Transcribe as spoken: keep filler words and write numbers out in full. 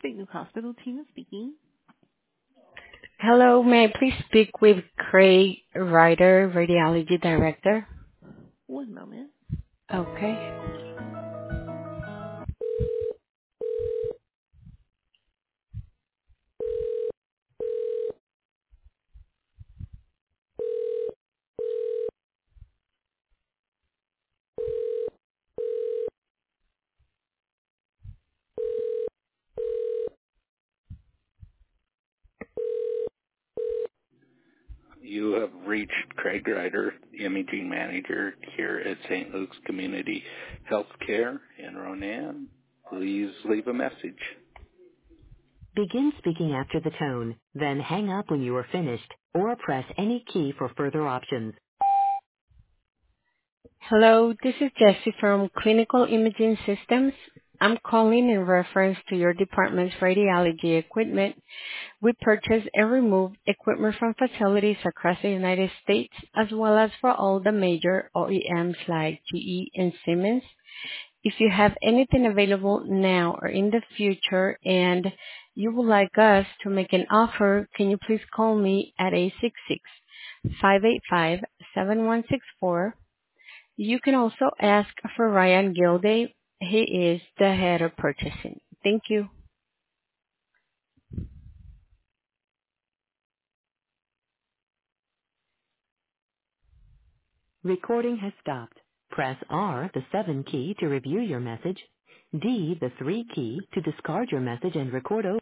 Saint Luke Hospital, Tina speaking. Hello, may I please speak with Craig Ryder, Radiology Director? One moment. Okay. You have reached Craig Ryder, Imaging Manager here at Saint Luke's Community Healthcare in Ronan. Please leave a message. Begin speaking after the tone, then hang up when you are finished, or press any key for further options. Hello, this is Jessie from Clinical Imaging Systems. I'm calling in reference to your department's radiology equipment. We purchase and remove equipment from facilities across the United States, as well as for all the major O E Ms like G E and Siemens. If you have anything available now or in the future and you would like us to make an offer, can you please call me at eight six six, five eight five, seven one six four. You can also ask for Ryan Gilday. He is the head of purchasing. Thank you. Recording has stopped. Press R, the seven key, to review your message, D, the three key, to discard your message and record over.